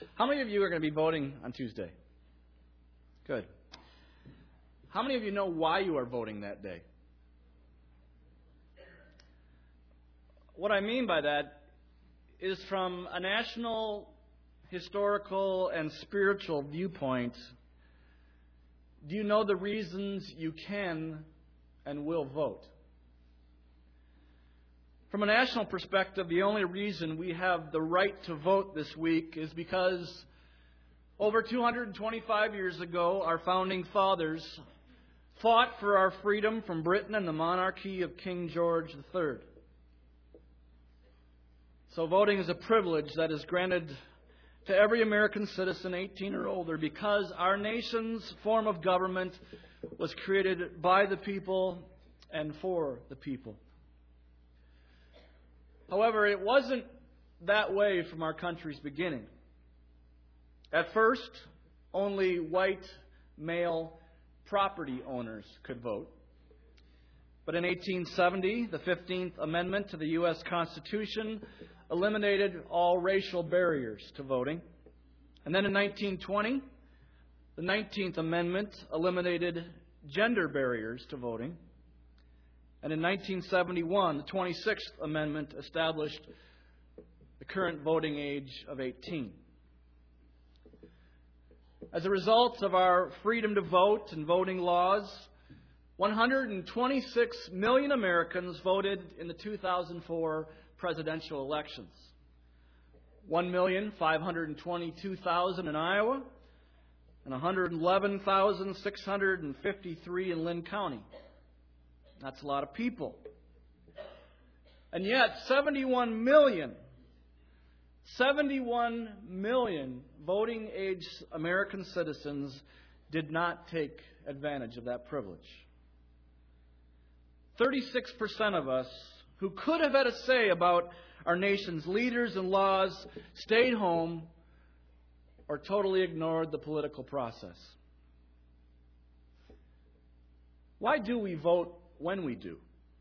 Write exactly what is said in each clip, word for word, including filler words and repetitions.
How many of you are going to be voting on Tuesday? Good. How many of you know why you are voting that day? What I mean by that is from a national, historical, and spiritual viewpoint, do you know the reasons you can and will vote? From a national perspective, the only reason we have the right to vote this week is because over two hundred twenty-five years ago, our founding fathers fought for our freedom from Britain and the monarchy of King George the Third. So voting is a privilege that is granted to every American citizen eighteen or older because our nation's form of government was created by the people and for the people. However, it wasn't that way from our country's beginning. At first, only white male property owners could vote. But in eighteen seventy, the fifteenth Amendment to the U S Constitution eliminated all racial barriers to voting. And then in nineteen twenty, the nineteenth Amendment eliminated gender barriers to voting. And in nineteen seventy-one, the twenty-sixth Amendment established the current voting age of eighteen. As a result of our freedom to vote and voting laws, one hundred twenty-six million Americans voted in the two thousand four presidential elections. one million five hundred twenty-two thousand in Iowa and one hundred eleven thousand six hundred fifty-three in Linn County. That's a lot of people. And yet, seventy-one million, seventy-one million voting age American citizens did not take advantage of that privilege. thirty-six percent of us who could have had a say about our nation's leaders and laws stayed home or totally ignored the political process. Why do we vote when we do?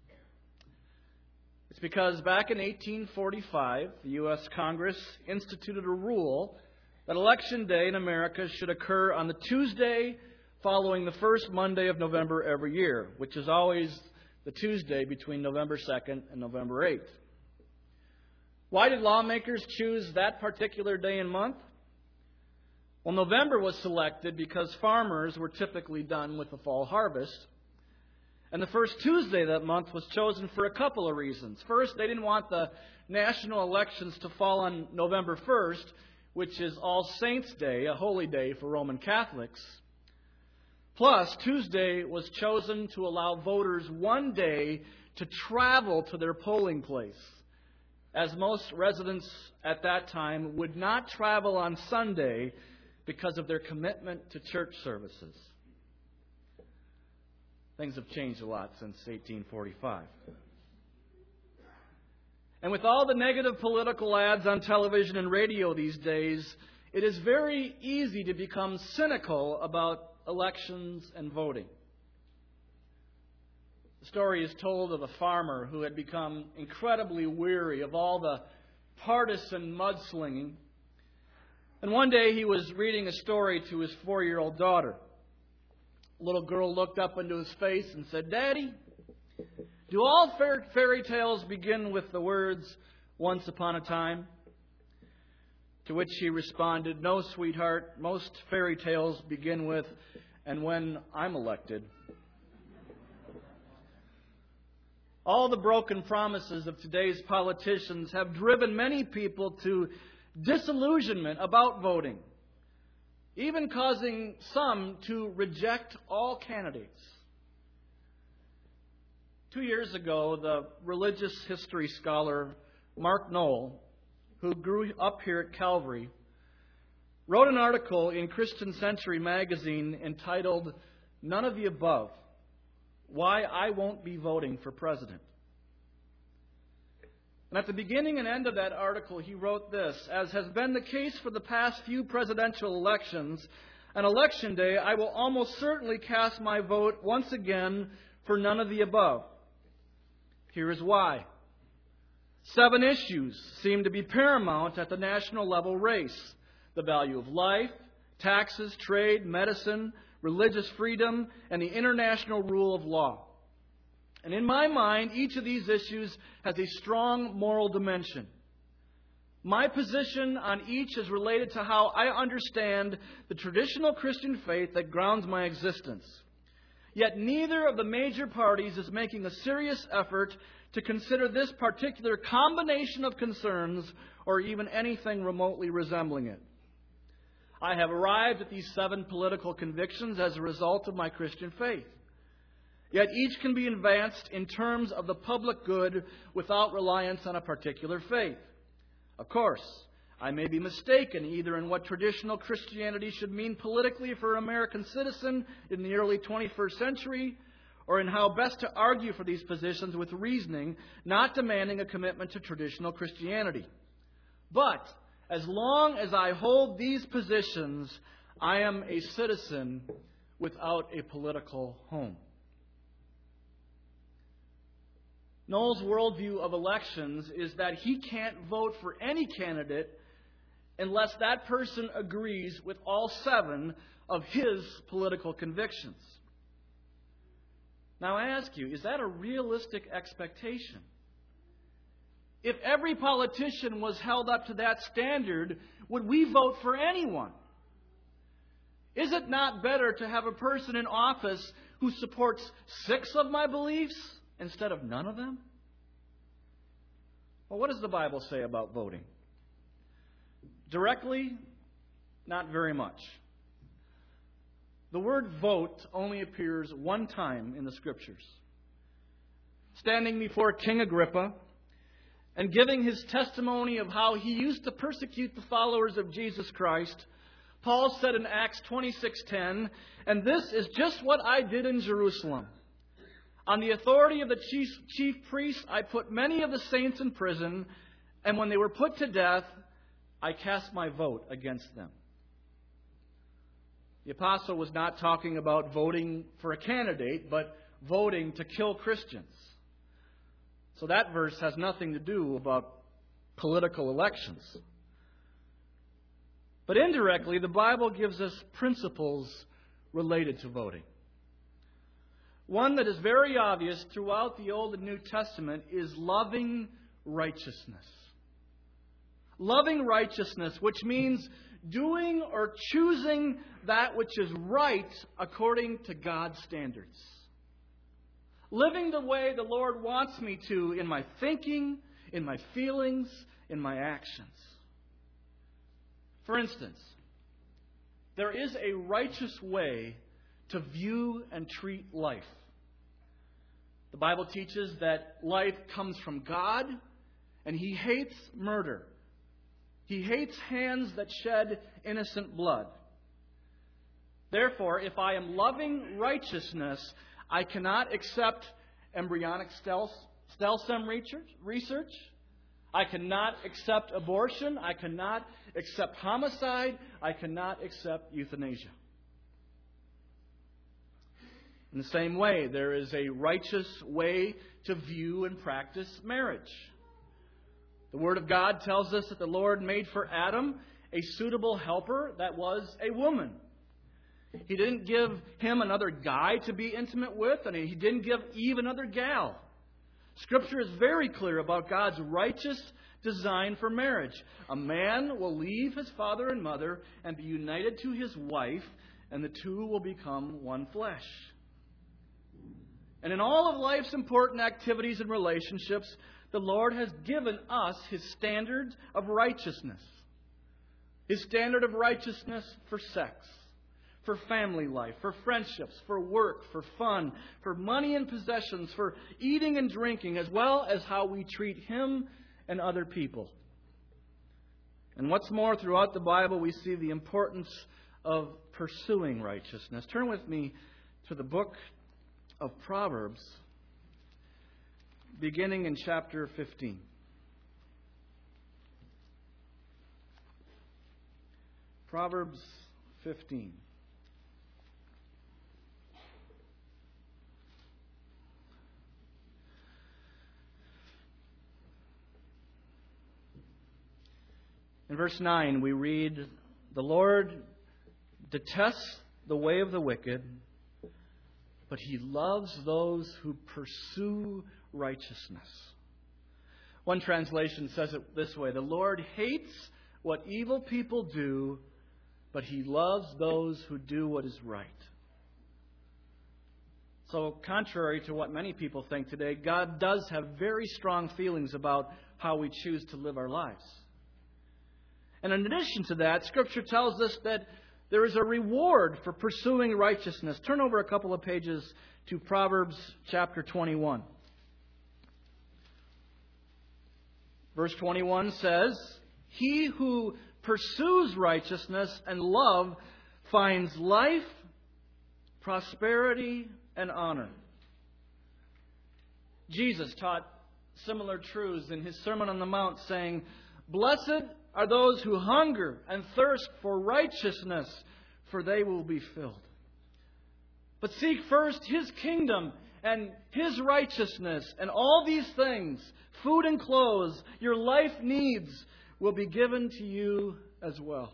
It's because back in eighteen forty-five, the U S Congress instituted a rule that Election Day in America should occur on the Tuesday following the first Monday of November every year, which is always the Tuesday between November second and November eighth. Why did lawmakers choose that particular day and month? Well, November was selected because farmers were typically done with the fall harvest. And the first Tuesday of that month was chosen for a couple of reasons. First, they didn't want the national elections to fall on November first, which is All Saints' Day, a holy day for Roman Catholics. Plus, Tuesday was chosen to allow voters one day to travel to their polling place, as most residents at that time would not travel on Sunday because of their commitment to church services. Things have changed a lot since eighteen forty-five. And with all the negative political ads on television and radio these days, it is very easy to become cynical about elections and voting. The story is told of a farmer who had become incredibly weary of all the partisan mudslinging. And one day he was reading a story to his four-year-old daughter. The little girl looked up into his face and said, "Daddy, do all fairy tales begin with the words, 'Once upon a time'?" To which he responded, "No, sweetheart, most fairy tales begin with, 'and when I'm elected.'" All the broken promises of today's politicians have driven many people to disillusionment about voting, even causing some to reject all candidates. Two years ago, the religious history scholar Mark Noll, who grew up here at Calvary, wrote an article in Christian Century magazine entitled "None of the Above: Why I Won't Be Voting for President." And at the beginning and end of that article, he wrote this: "As has been the case for the past few presidential elections, on Election Day, I will almost certainly cast my vote once again for none of the above. Here is why. Seven issues seem to be paramount at the national level race. the value of life, taxes, trade, medicine, religious freedom, and the international rule of law. And in my mind, each of these issues has a strong moral dimension. My position on each is related to how I understand the traditional Christian faith that grounds my existence. Yet neither of the major parties is making a serious effort to consider this particular combination of concerns or even anything remotely resembling it. I have arrived at these seven political convictions as a result of my Christian faith. Yet each can be advanced in terms of the public good without reliance on a particular faith. Of course, I may be mistaken either in what traditional Christianity should mean politically for an American citizen in the early twenty-first century, or in how best to argue for these positions with reasoning, not demanding a commitment to traditional Christianity. But as long as I hold these positions, I am a citizen without a political home. Noel's worldview of elections is that he can't vote for any candidate unless that person agrees with all seven of his political convictions. Now I ask you, is that a realistic expectation? If every politician was held up to that standard, would we vote for anyone? Is it not better to have a person in office who supports six of my beliefs instead of none of them? Well, what does the Bible say about voting? Directly, not very much. The word vote only appears one time in the Scriptures. Standing before King Agrippa and giving his testimony of how he used to persecute the followers of Jesus Christ, Paul said in Acts twenty-six ten, "And this is just what I did in Jerusalem. On the authority of the chief, chief priests, I put many of the saints in prison, and when they were put to death, I cast my vote against them." The apostle was not talking about voting for a candidate, but voting to kill Christians. So that verse has nothing to do about political elections. But indirectly, the Bible gives us principles related to voting. One that is very obvious throughout the Old and New Testament is loving righteousness. Loving righteousness, which means doing or choosing that which is right according to God's standards. Living the way the Lord wants me to in my thinking, in my feelings, in my actions. For instance, there is a righteous way to view and treat life. The Bible teaches that life comes from God, and He hates murder. He hates hands that shed innocent blood. Therefore, if I am loving righteousness, I cannot accept embryonic stem cell research. I cannot accept abortion. I cannot accept homicide. I cannot accept euthanasia. In the same way, there is a righteous way to view and practice marriage. The Word of God tells us that the Lord made for Adam a suitable helper that was a woman. He didn't give him another guy to be intimate with, and He didn't give Eve another gal. Scripture is very clear about God's righteous design for marriage. A man will leave his father and mother and be united to his wife, and the two will become one flesh. And in all of life's important activities and relationships, the Lord has given us His standard of righteousness. His standard of righteousness for sex, for family life, for friendships, for work, for fun, for money and possessions, for eating and drinking, as well as how we treat Him and other people. And what's more, throughout the Bible, we see the importance of pursuing righteousness. Turn with me to the book of Proverbs, beginning in chapter fifteen. Proverbs fifteen. In verse nine, we read The Lord detests the way of the wicked, but He loves those who pursue righteousness. One translation says it this way: the Lord hates what evil people do, but He loves those who do what is right. So, contrary to what many people think today, God does have very strong feelings about how we choose to live our lives. And in addition to that, Scripture tells us that there is a reward for pursuing righteousness. Turn over a couple of pages to Proverbs chapter twenty-one. Verse twenty-one says, "He who pursues righteousness and love finds life, prosperity, and honor." Jesus taught similar truths in His Sermon on the Mount, saying, "Blessed are those who hunger and thirst for righteousness, for they will be filled." But seek first His kingdom and His righteousness, and all these things, food and clothes, your life needs, will be given to you as well.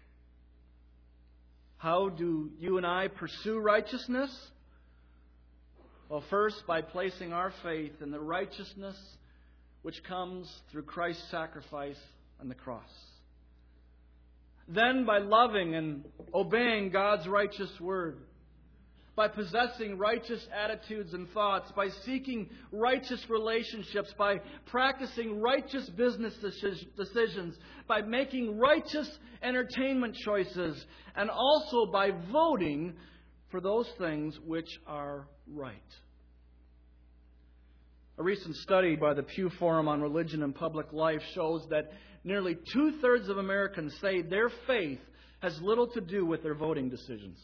How do you and I pursue righteousness? Well, first, by placing our faith in the righteousness which comes through Christ's sacrifice on the cross. Then, by loving and obeying God's righteous word. By possessing righteous attitudes and thoughts. By seeking righteous relationships. By practicing righteous business decisions. By making righteous entertainment choices. And also by voting for those things which are right. A recent study by the Pew Forum on Religion and Public Life shows that nearly two-thirds of Americans say their faith has little to do with their voting decisions.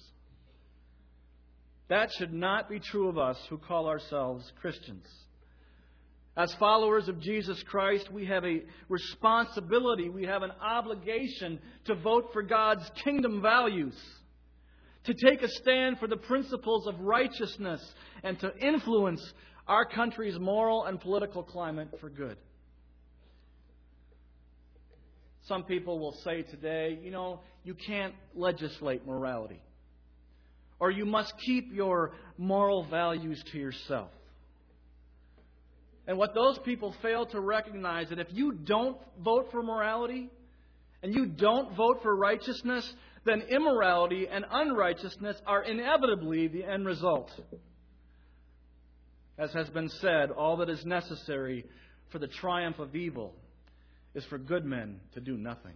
That should not be true of us who call ourselves Christians. As followers of Jesus Christ, we have a responsibility, we have an obligation to vote for God's kingdom values, to take a stand for the principles of righteousness, and to influence our country's moral and political climate for good. Some people will say today, you know, you can't legislate morality. Or you must keep your moral values to yourself. And what those people fail to recognize is that if you don't vote for morality and you don't vote for righteousness, then immorality and unrighteousness are inevitably the end result. As has been said, all that is necessary for the triumph of evil is for good men to do nothing.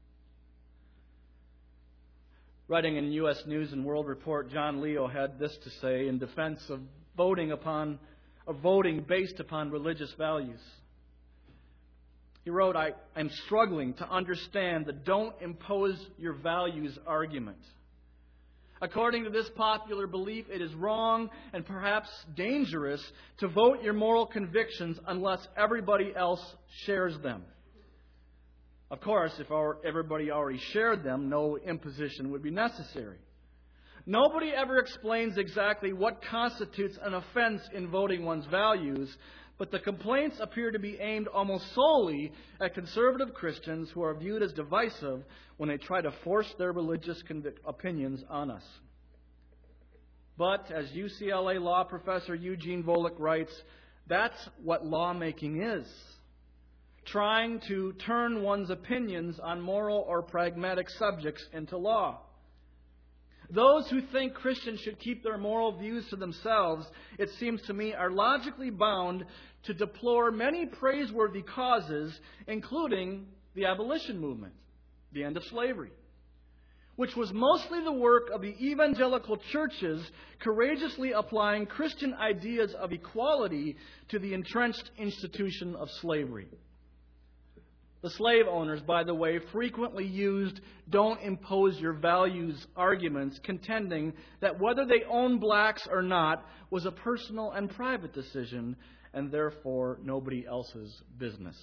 Writing in U S News and World Report, John Leo had this to say in defense of voting upon, of voting based upon religious values. He wrote, I, I'm struggling to understand the don't impose your values argument. According to this popular belief, it is wrong and perhaps dangerous to vote your moral convictions unless everybody else shares them. Of course, if our, everybody already shared them, no imposition would be necessary. Nobody ever explains exactly what constitutes an offense in voting one's values, but the complaints appear to be aimed almost solely at conservative Christians who are viewed as divisive when they try to force their religious convic- opinions on us. But, as U C L A law professor Eugene Volokh writes, that's what lawmaking is. Trying to turn one's opinions on moral or pragmatic subjects into law. Those who think Christians should keep their moral views to themselves, it seems to me, are logically bound to deplore many praiseworthy causes, including the abolition movement, the end of slavery, which was mostly the work of the evangelical churches courageously applying Christian ideas of equality to the entrenched institution of slavery. The slave owners, by the way, frequently used don't impose your values arguments, contending that whether they owned blacks or not was a personal and private decision, and therefore nobody else's business.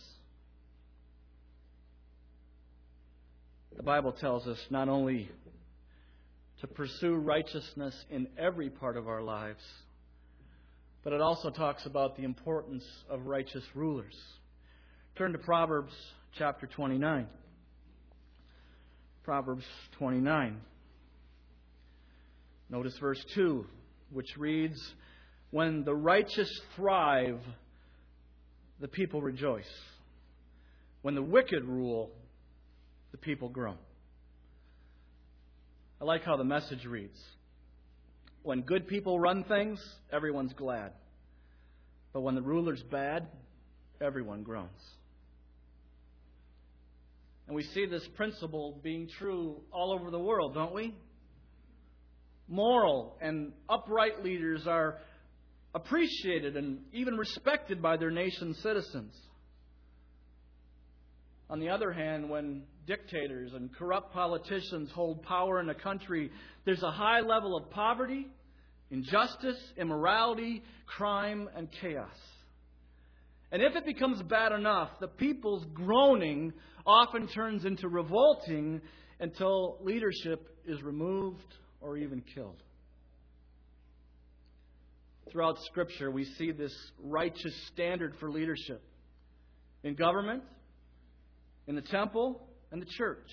The Bible tells us not only to pursue righteousness in every part of our lives, but it also talks about the importance of righteous rulers. Turn to Proverbs chapter twenty-nine. Proverbs twenty-nine. Notice verse two, which reads, "When the righteous thrive, the people rejoice. When the wicked rule, the people groan." I like how the Message reads. When good people run things, everyone's glad. But when the ruler's bad, everyone groans. And we see this principle being true all over the world, don't we? Moral and upright leaders are appreciated and even respected by their nation's citizens. On the other hand, when dictators and corrupt politicians hold power in a country, there's a high level of poverty, injustice, immorality, crime, and chaos. And if it becomes bad enough, the people's groaning often turns into revolting until leadership is removed or even killed. Throughout Scripture, we see this righteous standard for leadership in government, in the temple, and the church.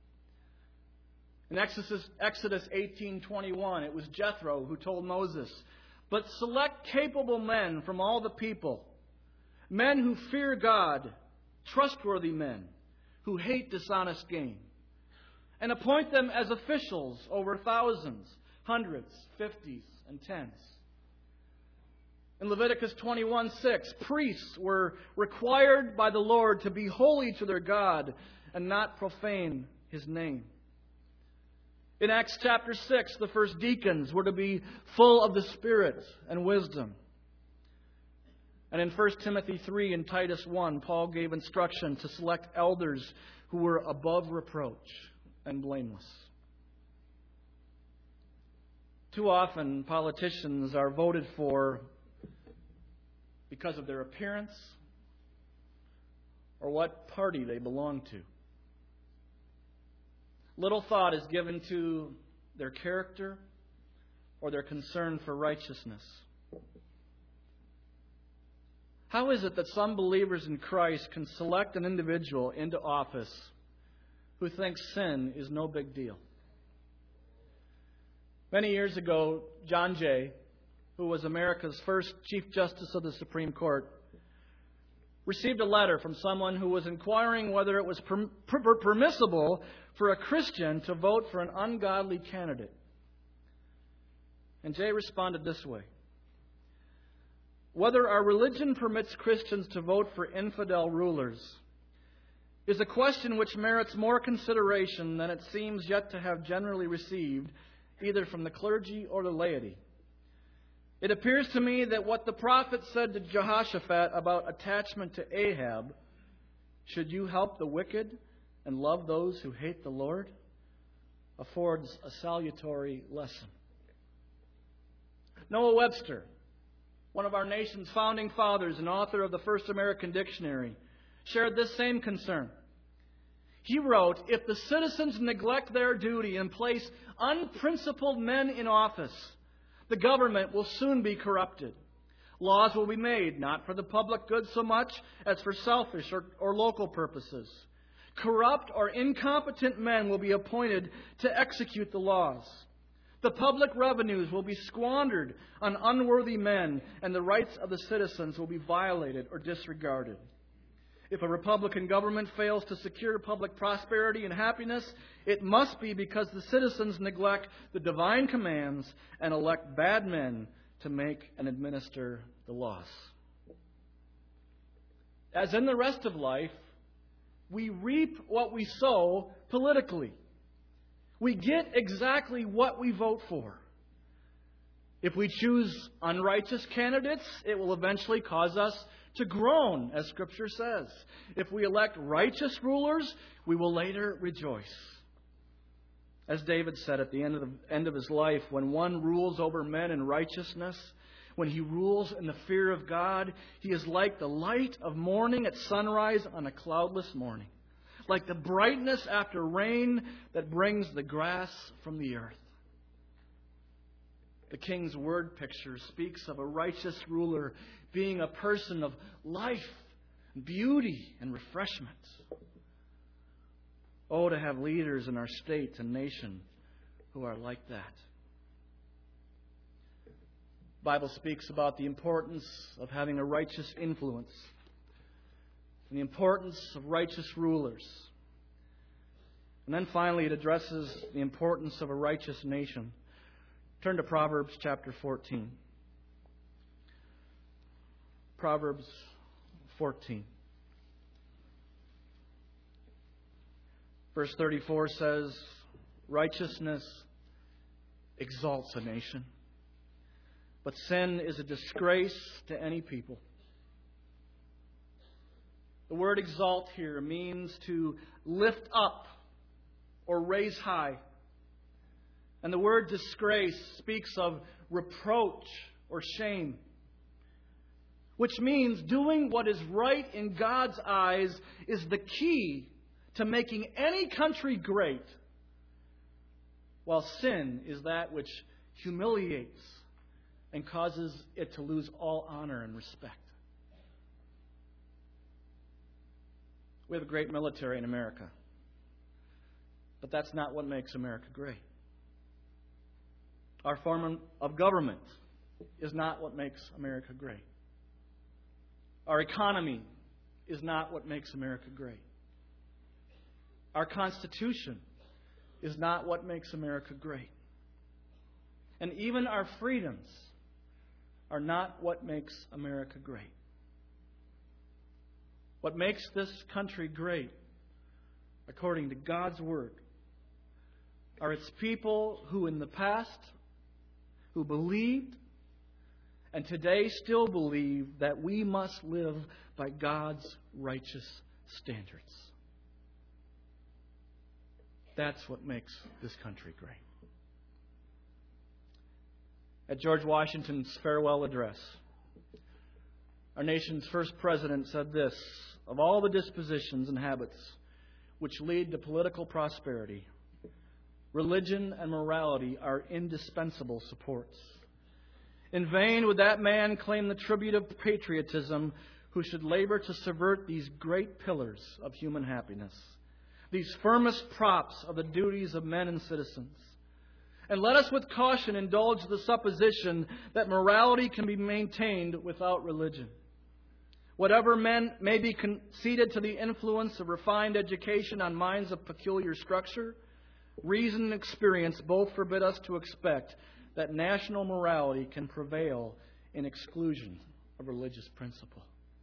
In Exodus, Exodus eighteen twenty-one, it was Jethro who told Moses, "But select capable men from all the people, men who fear God, trustworthy men, who hate dishonest gain, and appoint them as officials over thousands, hundreds, fifties, and tens." In Leviticus twenty-one six, priests were required by the Lord to be holy to their God and not profane His name. In Acts chapter six, the first deacons were to be full of the Spirit and wisdom. And in First Timothy three and Titus one, Paul gave instruction to select elders who were above reproach and blameless. Too often, politicians are voted for because of their appearance or what party they belong to. Little thought is given to their character or their concern for righteousness. How is it that some believers in Christ can select an individual into office who thinks sin is no big deal? Many years ago, John Jay, who was America's first Chief Justice of the Supreme Court, received a letter from someone who was inquiring whether it was per- per- permissible for a Christian to vote for an ungodly candidate. And Jay responded this way: "Whether our religion permits Christians to vote for infidel rulers is a question which merits more consideration than it seems yet to have generally received, either from the clergy or the laity. It appears to me that what the prophet said to Jehoshaphat about attachment to Ahab, 'Should you help the wicked and love those who hate the Lord?' affords a salutary lesson." Noah Webster, one of our nation's founding fathers and author of the first American dictionary, shared this same concern. He wrote, "If the citizens neglect their duty and place unprincipled men in office, the government will soon be corrupted. Laws will be made, not for the public good so much as for selfish or, or local purposes. Corrupt or incompetent men will be appointed to execute the laws. The public revenues will be squandered on unworthy men, and the rights of the citizens will be violated or disregarded. If a Republican government fails to secure public prosperity and happiness, it must be because the citizens neglect the divine commands and elect bad men to make and administer the laws." As in the rest of life, we reap what we sow politically. We get exactly what we vote for. If we choose unrighteous candidates, it will eventually cause us to groan, as Scripture says. If we elect righteous rulers, we will later rejoice. As David said at the end of the end of his life, when one rules over men in righteousness, when he rules in the fear of God, he is like the light of morning at sunrise on a cloudless morning, like the brightness after rain that brings the grass from the earth. The King's word picture speaks of a righteous ruler being a person of life, beauty, and refreshment. Oh, to have leaders in our state and nation who are like that. The Bible speaks about the importance of having a righteous influence and the importance of righteous rulers. And then finally, it addresses the importance of a righteous nation. Turn to Proverbs chapter fourteen. Proverbs fourteen. Verse thirty-four says, righteousness exalts a nation, but sin is a disgrace to any people. The word exalt here means to lift up or raise high. And the word disgrace speaks of reproach or shame, which means doing what is right in God's eyes is the key to making any country great, while sin is that which humiliates and causes it to lose all honor and respect. We have a great military in America, but that's not what makes America great. Our form of government is not what makes America great. Our economy is not what makes America great. Our Constitution is not what makes America great. And even our freedoms are not what makes America great. What makes this country great, according to God's Word, are its people who in the past, who believed, and today still believe that we must live by God's righteous standards. That's what makes this country great. At George Washington's farewell address, our nation's first president said this: of all the dispositions and habits which lead to political prosperity, religion and morality are indispensable supports. In vain would that man claim the tribute of patriotism who should labor to subvert these great pillars of human happiness, these firmest props of the duties of men and citizens. And let us with caution indulge the supposition that morality can be maintained without religion. Whatever men may be conceded to the influence of refined education on minds of peculiar structure, reason and experience both forbid us to expect that national morality can prevail in exclusion of religious principle.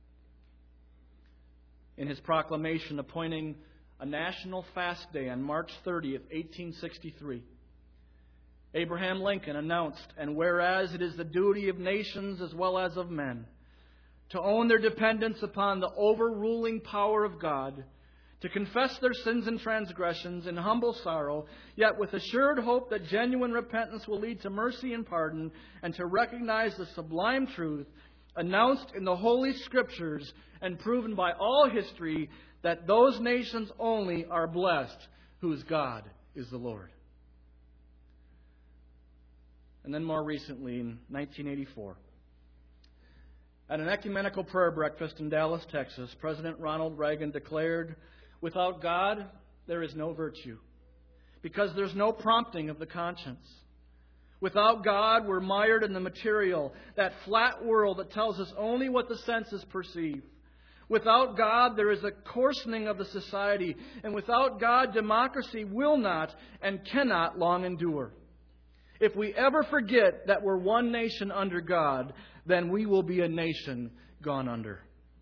In his proclamation appointing a national fast day on March thirtieth, eighteen sixty-three, Abraham Lincoln announced, "And whereas it is the duty of nations as well as of men to own their dependence upon the overruling power of God, to confess their sins and transgressions in humble sorrow, yet with assured hope that genuine repentance will lead to mercy and pardon, and to recognize the sublime truth announced in the Holy Scriptures and proven by all history, that those nations only are blessed whose God is the Lord." And then more recently, in nineteen eighty-four, at an ecumenical prayer breakfast in Dallas, Texas, President Ronald Reagan declared, "Without God, there is no virtue, because there's no prompting of the conscience. Without God, we're mired in the material, that flat world that tells us only what the senses perceive. Without God, there is a coarsening of the society, and without God, democracy will not and cannot long endure. If we ever forget that we're one nation under God, then we will be a nation gone under."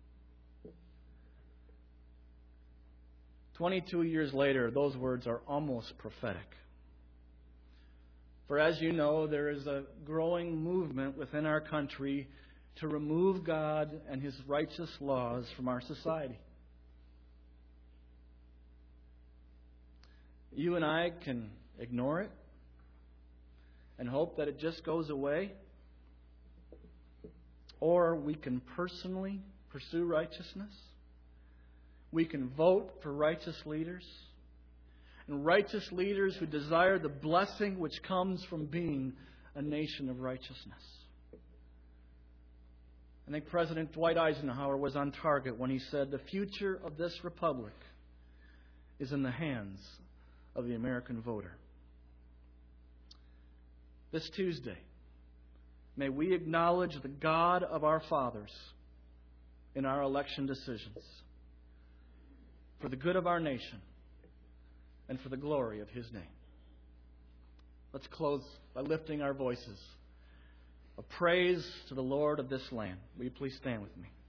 Twenty-two years later, those words are almost prophetic. For as you know, there is a growing movement within our country to remove God and His righteous laws from our society. You and I can ignore it and hope that it just goes away, or we can personally pursue righteousness. We can vote for righteous leaders, and righteous leaders who desire the blessing which comes from being a nation of righteousness. I think President Dwight Eisenhower was on target when he said, "The future of this republic is in the hands of the American voter. This Tuesday, may we acknowledge the God of our fathers in our election decisions for the good of our nation and for the glory of His name. Let's close by lifting our voices of praise to the Lord of this land. Will you please stand with me?